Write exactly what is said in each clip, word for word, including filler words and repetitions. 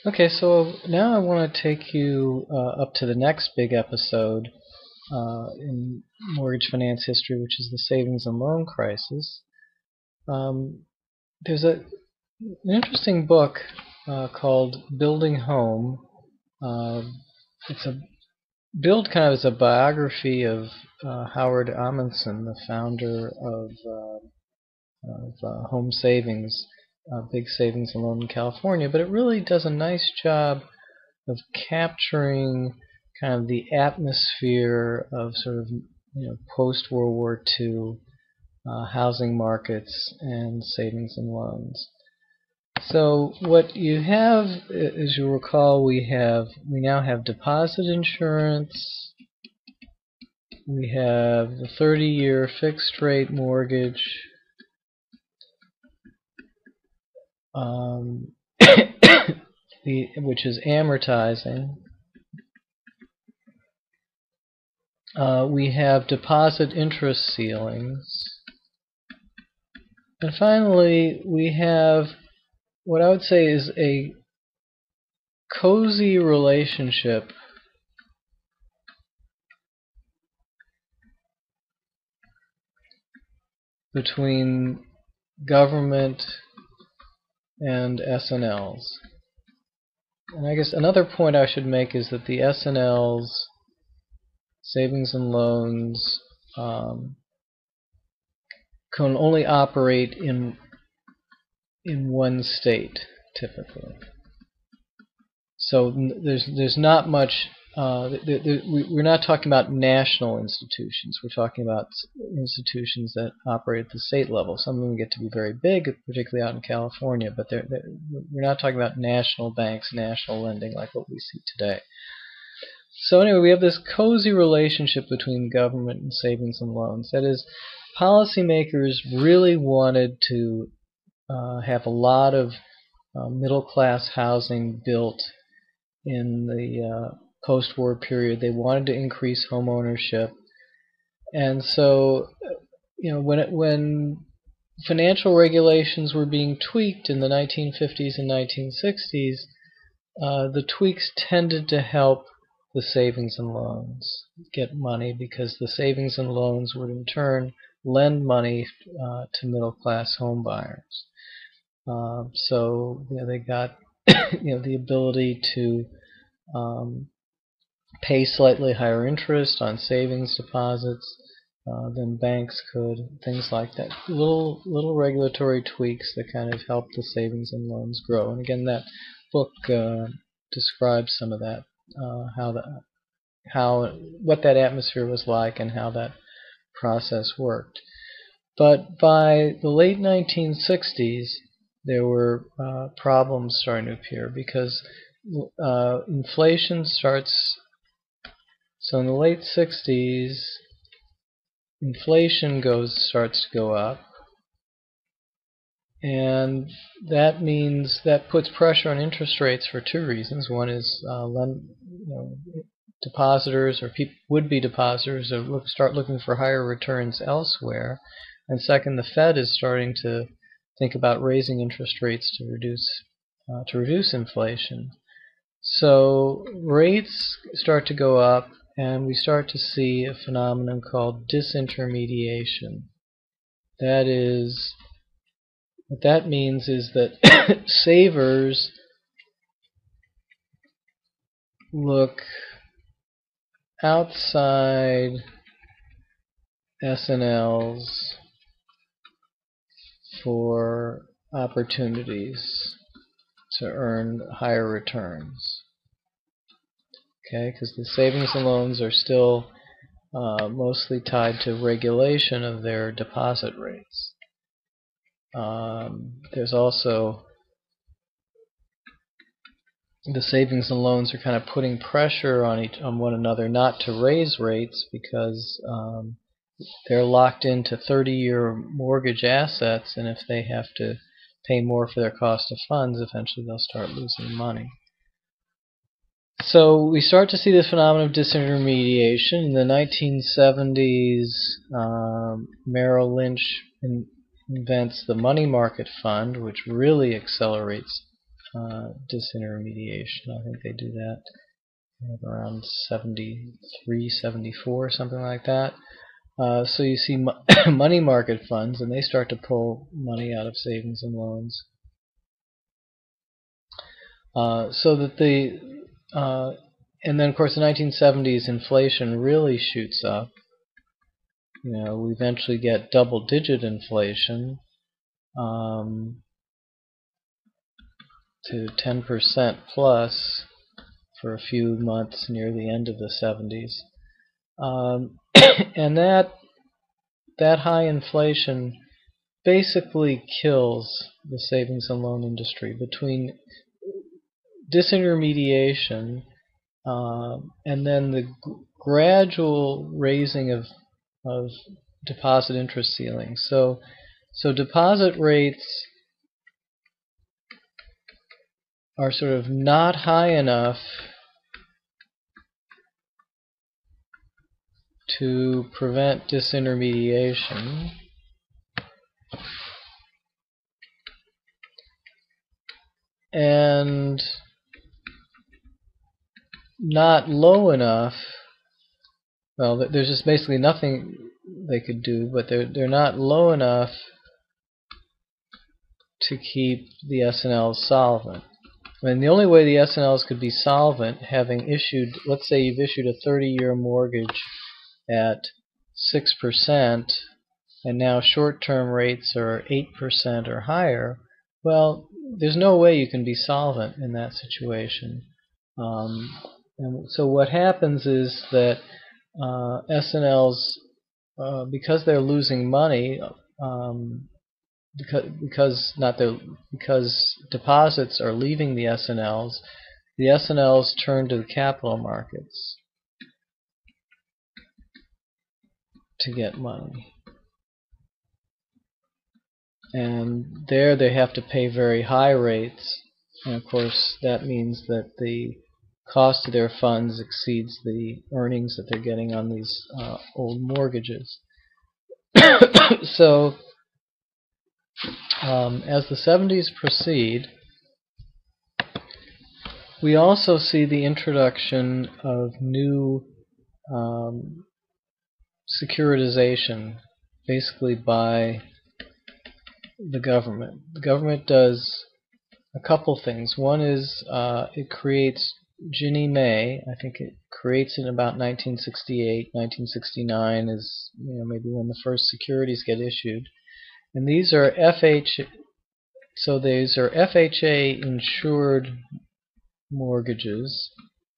Okay, so now I want to take you uh, up to the next big episode uh, in mortgage finance history, which is the savings and loan crisis. Um, there's a, an interesting book uh, called Building Home. Uh, it's a billed kind of as a biography of uh, Howard Amundsen, the founder of, uh, of uh, Home Savings, uh, big savings and loan in California, but it really does a nice job of capturing kind of the atmosphere of sort of you know post World War Two uh, housing markets and savings and loans. So what you have, as you recall, we have we now have deposit insurance. We have the thirty-year fixed rate mortgage, um, the, which is amortizing. Uh, we have deposit interest ceilings. And finally, we have what I would say is a cozy relationship between government and S N Ls. And I guess another point I should make is that the S N Ls, savings and loans, um, can only operate in in one state typically. So there's there's not much. Uh, th th we're not talking about national institutions. We're talking about institutions that operate at the state level. Some of them get to be very big, particularly out in California. But they're, they're, we're not talking about national banks, national lending like what we see today. So anyway, we have this cozy relationship between government and savings and loans. That is, policymakers really wanted to uh, have a lot of uh, middle-class housing built in the uh, post-war period. They wanted to increase home ownership, and so you know when it, when financial regulations were being tweaked in the nineteen fifties and nineteen sixties, uh, the tweaks tended to help the savings and loans get money, because the savings and loans would in turn lend money uh, to middle-class home buyers. Uh, so you know, they got you know the ability to um, pay slightly higher interest on savings deposits uh, than banks could, things like that. Little little regulatory tweaks that kind of help the savings and loans grow. And again, that book uh, describes some of that, uh, how the how what that atmosphere was like and how that process worked. But by the late nineteen sixties, there were uh, problems starting to appear, because uh, inflation starts. So in the late sixties, inflation goes starts to go up, and that means that puts pressure on interest rates for two reasons. One is uh, lend, you know, depositors or would-be depositors look, start looking for higher returns elsewhere, and second, the Fed is starting to think about raising interest rates to reduce uh, to reduce inflation. So rates start to go up, and we start to see a phenomenon called disintermediation. That is, what that means is that savers look outside S N Ls for opportunities to earn higher returns. Okay, because the savings and loans are still uh, mostly tied to regulation of their deposit rates. Um, there's also the savings and loans are kind of putting pressure on each on one another not to raise rates, because um, they're locked into thirty-year mortgage assets, and if they have to pay more for their cost of funds, eventually they'll start losing money. So we start to see the phenomenon of disintermediation. In the nineteen seventies, um, Merrill Lynch in, invents the money market fund, which really accelerates uh, disintermediation. I think they do that around seventy-three, seventy-four, something like that. Uh, so you see mo money market funds, and they start to pull money out of savings and loans. Uh, so that the uh, and then of course the nineteen seventies inflation really shoots up. You know, we eventually get double-digit inflation um, to ten percent plus for a few months near the end of the seventies, um, and that that high inflation basically kills the savings and loan industry. Between disintermediation uh, and then the g gradual raising of of deposit interest ceilings. So, so deposit rates are sort of not high enough to prevent disintermediation, and not low enough. Well, there's just basically nothing they could do, but they're they're not low enough to keep the S and Ls solvent. I mean, the only way the S and Ls could be solvent, having issued, let's say you've issued a thirty-year mortgage at six percent, and now short-term rates are eight percent or higher, well, there's no way you can be solvent in that situation. Um, and so what happens is that uh, S and Ls, uh, because they're losing money, um, because because not the because deposits are leaving the S and Ls, the S and Ls turn to the capital markets to get money. And there they have to pay very high rates, and of course that means that the cost of their funds exceeds the earnings that they're getting on these uh, old mortgages. So um, as the seventies proceed, we also see the introduction of new um, securitization, basically by the government. The government does a couple things. One is uh, it creates Ginnie Mae. I think it creates it in about nineteen sixty-eight. nineteen sixty-nine is, you know, maybe when the first securities get issued. And these are F H, so these are F H A insured mortgages,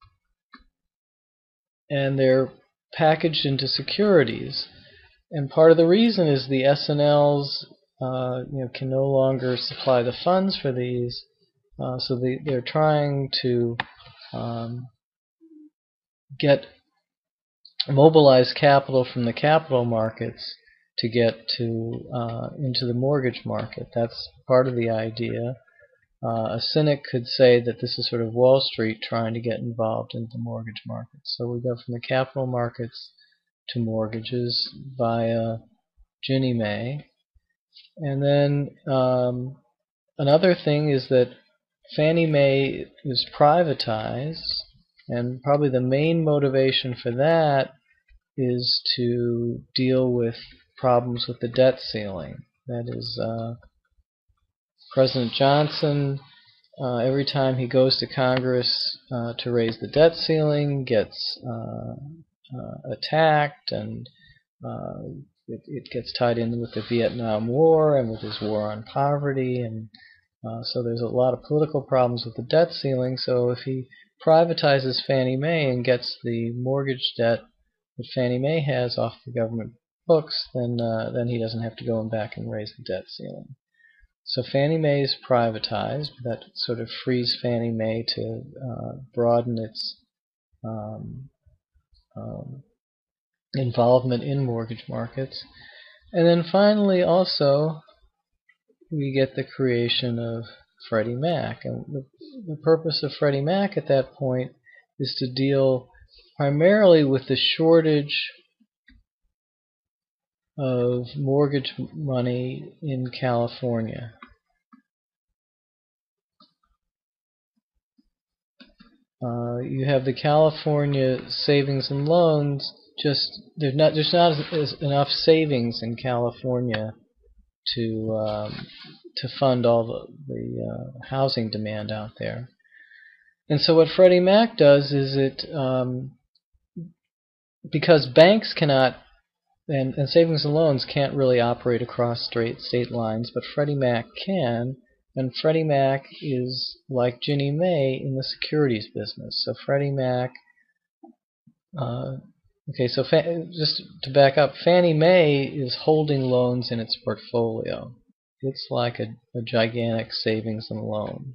and they're packaged into securities. And part of the reason is the S and Ls uh, you know, can no longer supply the funds for these, uh, so they, they're trying to um, get mobilize capital from the capital markets to get to uh, into the mortgage market. That's part of the idea. Uh, a cynic could say that this is sort of Wall Street trying to get involved in the mortgage market. So we go from the capital markets to mortgages via Ginnie Mae. And then um, another thing is that Fannie Mae is privatized, and probably the main motivation for that is to deal with problems with the debt ceiling. That is, uh, President Johnson, uh, every time he goes to Congress uh, to raise the debt ceiling, gets uh, uh, attacked, and uh, it, it gets tied in with the Vietnam War and with his war on poverty, and uh, so there's a lot of political problems with the debt ceiling. So if he privatizes Fannie Mae and gets the mortgage debt that Fannie Mae has off the government books, then uh, then he doesn't have to go back and raise the debt ceiling. So Fannie Mae is privatized. That sort of frees Fannie Mae to uh, broaden its um, um, involvement in mortgage markets. And then finally also we get the creation of Freddie Mac. And the, the purpose of Freddie Mac at that point is to deal primarily with the shortage of mortgage money in California. uh, you have the California savings and loans. Just there's not there's not as, as enough savings in California to um, to fund all the, the uh, housing demand out there. And so what Freddie Mac does is it, um, because banks cannot, and, and savings and loans can't really operate across straight state lines, but Freddie Mac can, and Freddie Mac is like Ginnie Mae in the securities business. So Freddie Mac, uh, okay, so just to back up, Fannie Mae is holding loans in its portfolio. It's like a, a gigantic savings and loan.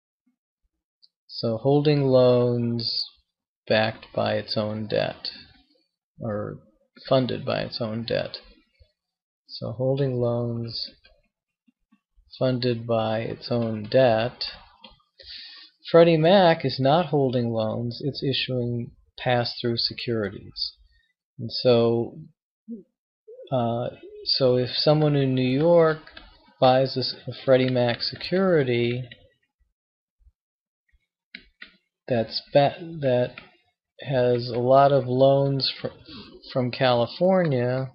So holding loans backed by its own debt, or funded by its own debt. So holding loans funded by its own debt. Freddie Mac is not holding loans, it's issuing pass-through securities. And so, uh, so if someone in New York buys a, a Freddie Mac security that's that has a lot of loans fr from California,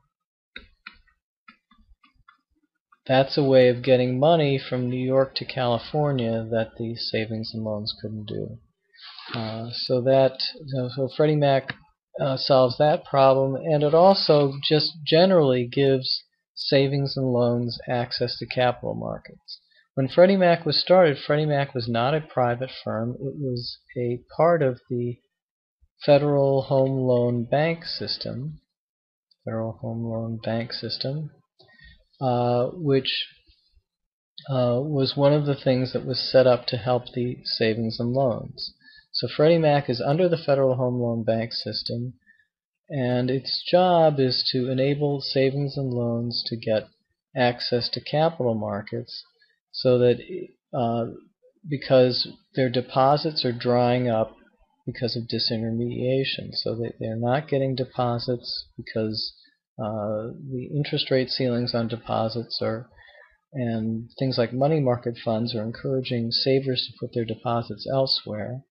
that's a way of getting money from New York to California that the savings and loans couldn't do. Uh, so that so Freddie Mac uh, solves that problem, and it also just generally gives savings and loans access to capital markets. When Freddie Mac was started, Freddie Mac was not a private firm. It was a part of the Federal Home Loan Bank System, Federal Home Loan Bank System, uh, which uh, was one of the things that was set up to help the savings and loans. So Freddie Mac is under the Federal Home Loan Bank System, and its job is to enable savings and loans to get access to capital markets, so that uh, because their deposits are drying up because of disintermediation. So they, they're not getting deposits because uh, the interest rate ceilings on deposits are, and things like money market funds are encouraging savers to put their deposits elsewhere.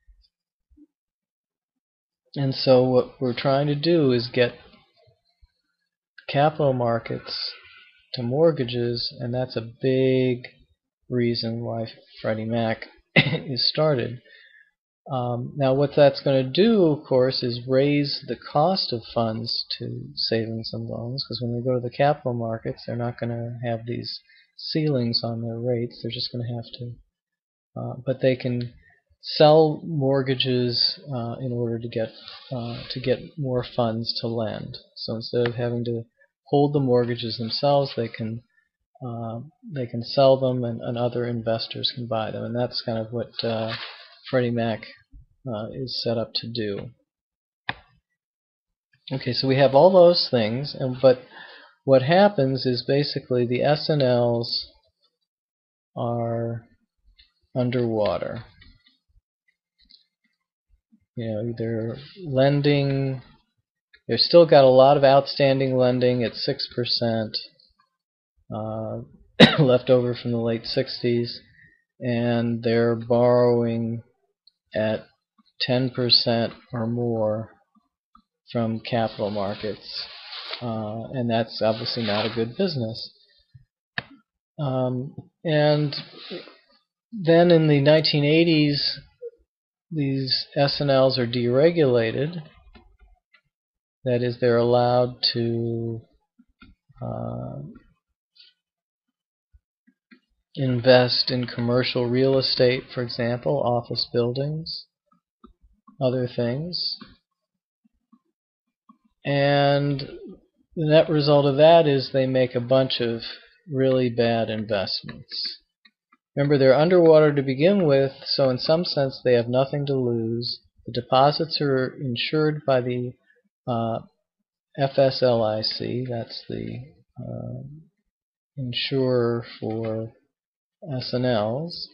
And so what we're trying to do is get capital markets to mortgages, and that's a big reason why Freddie Mac is started. Um, now what that's going to do, of course, is raise the cost of funds to savings and loans, because when they go to the capital markets, they're not going to have these ceilings on their rates. They're just going to have to, uh, but they can sell mortgages uh, in order to get uh, to get more funds to lend. So instead of having to hold the mortgages themselves, they can uh, they can sell them, and, and other investors can buy them, and that's kind of what uh, Freddie Mac uh, is set up to do. Okay, so we have all those things, and but what happens is basically the S N Ls are underwater. You know, they're lending, they've still got a lot of outstanding lending at six percent uh, left over from the late sixties, and they're borrowing at ten percent or more from capital markets, uh, and that's obviously not a good business. Um, and then in the nineteen eighties, these S N Ls are deregulated. That is, they're allowed to uh, invest in commercial real estate, for example, office buildings, other things. And the net result of that is they make a bunch of really bad investments. Remember, they're underwater to begin with, so in some sense they have nothing to lose. The deposits are insured by the uh, F S L I C, that's the uh, insurer for S N Ls,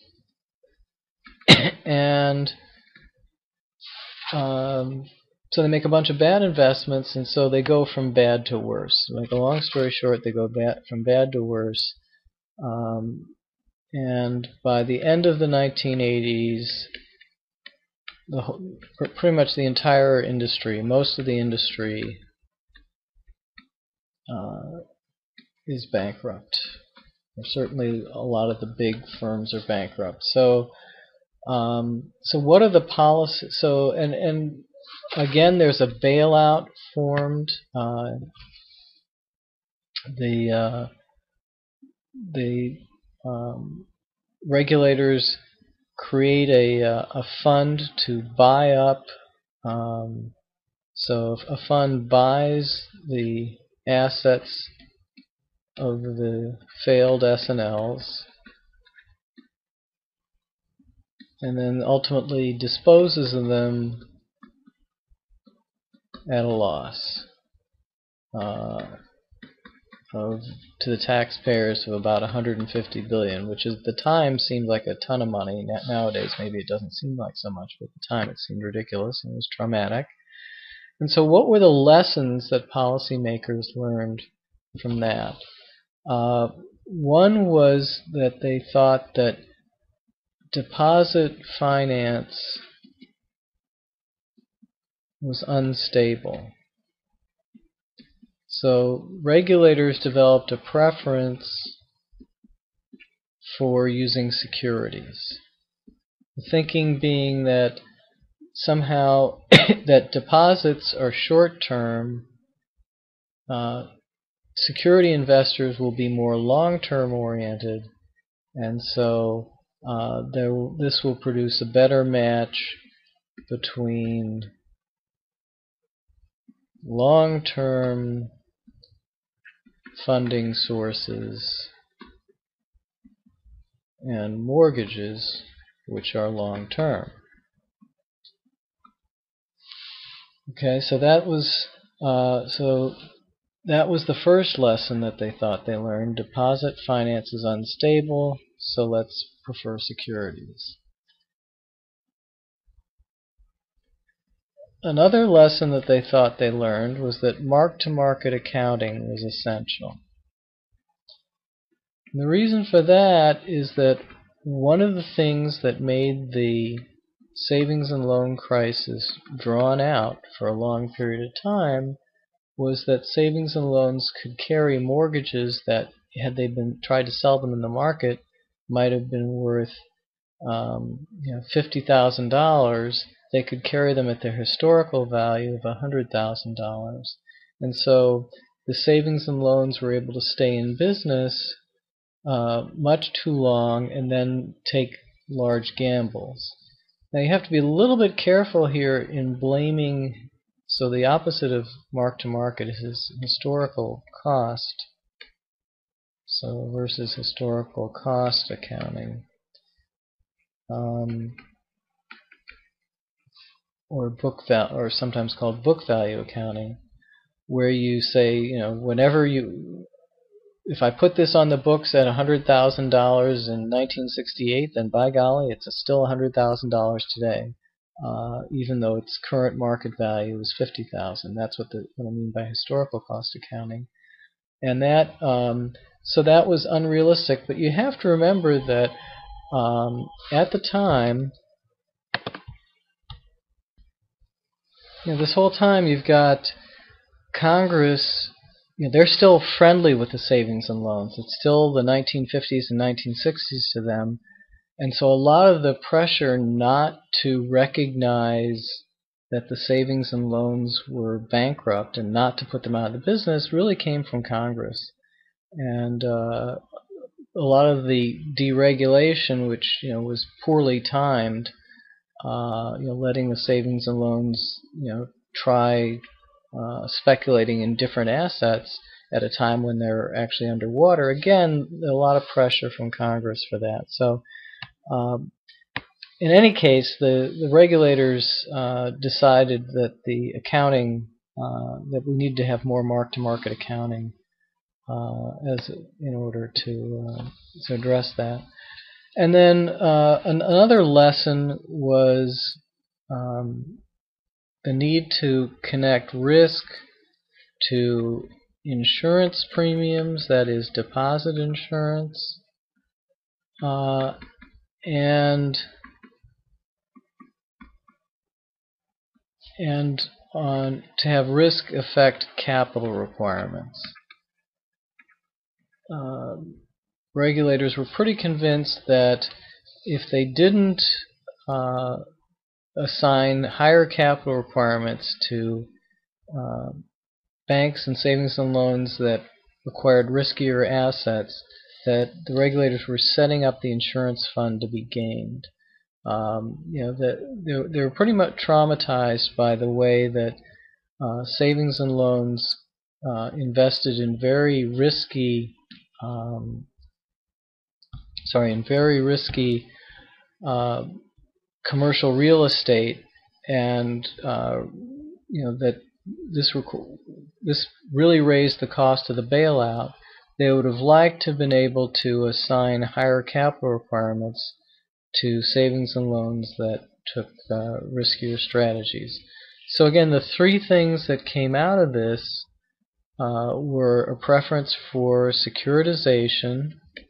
and um, so they make a bunch of bad investments, and so they go from bad to worse. To make a long story short, they go bad, from bad to worse. Um, and by the end of the nineteen eighties, the whole, pretty much the entire industry, most of the industry uh, is bankrupt. Or certainly a lot of the big firms are bankrupt. So, um, so what are the policies? So, and and again, there's a bailout formed. Uh, the uh, the um, regulators create a uh, a fund to buy up. Um, so, if a fund buys the assets of the failed S N Ls, and then ultimately disposes of them at a loss uh, of to the taxpayers of about one hundred fifty billion dollars, which at the time seemed like a ton of money. Nowadays, maybe it doesn't seem like so much, but at the time it seemed ridiculous and it was traumatic. And so, what were the lessons that policymakers learned from that? Uh, one was that they thought that deposit finance was unstable. So regulators developed a preference for using securities. The thinking being that somehow that deposits are short-term, uh, security investors will be more long-term oriented, and so uh, there, this will produce a better match between long-term funding sources and mortgages, which are long-term. Okay, so that was uh, so that was the first lesson that they thought they learned. Deposit finance is unstable, so let's prefer securities. Another lesson that they thought they learned was that mark-to-market accounting was essential. And the reason for that is that one of the things that made the savings and loan crisis drawn out for a long period of time was that savings and loans could carry mortgages that, had they been tried to sell them in the market, might have been worth um, you know, fifty thousand dollars. They could carry them at their historical value of one hundred thousand dollars. And so the savings and loans were able to stay in business uh, much too long and then take large gambles. Now you have to be a little bit careful here in blaming, so the opposite of mark-to-market is historical cost, so versus historical cost accounting. Um, or book value, or sometimes called book value accounting, where you say, you know, whenever you, if I put this on the books at one hundred thousand dollars in nineteen sixty-eight, then by golly, it's still one hundred thousand dollars today, uh, even though its current market value is fifty thousand dollars. That's what, the, what I mean by historical cost accounting. And that, um, so that was unrealistic, but you have to remember that um, at the time, you know, this whole time you've got Congress, you know, they're still friendly with the savings and loans. It's still the nineteen fifties and nineteen sixties to them. And so a lot of the pressure not to recognize that the savings and loans were bankrupt and not to put them out of the business really came from Congress. And uh, a lot of the deregulation, which you know was poorly timed, uh, you know, letting the savings and loans, you know, try uh, speculating in different assets at a time when they're actually underwater. Again, a lot of pressure from Congress for that. So, um, in any case, the the regulators uh, decided that the accounting uh, that we need to have more mark-to-market accounting uh, as in order to uh, to address that. And then uh, an, another lesson was um, the need to connect risk to insurance premiums, that is, deposit insurance, uh, and and on to have risk affect capital requirements. Um, regulators were pretty convinced that if they didn't uh, assign higher capital requirements to uh, banks and savings and loans that required riskier assets, that the regulators were setting up the insurance fund to be gamed. Um, you know, that they, they were pretty much traumatized by the way that uh, savings and loans uh, invested in very risky, um, sorry, in very risky uh, commercial real estate, and uh, you know that this this really raised the cost of the bailout. They would have liked to have been able to assign higher capital requirements to savings and loans that took uh, riskier strategies. So again, the three things that came out of this uh, were a preference for securitization,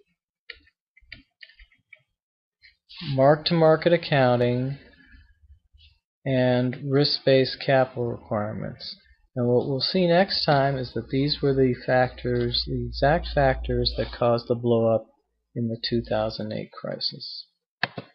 mark-to-market accounting, and risk-based capital requirements. And what we'll see next time is that these were the factors, the exact factors that caused the blow-up in the two thousand eight crisis.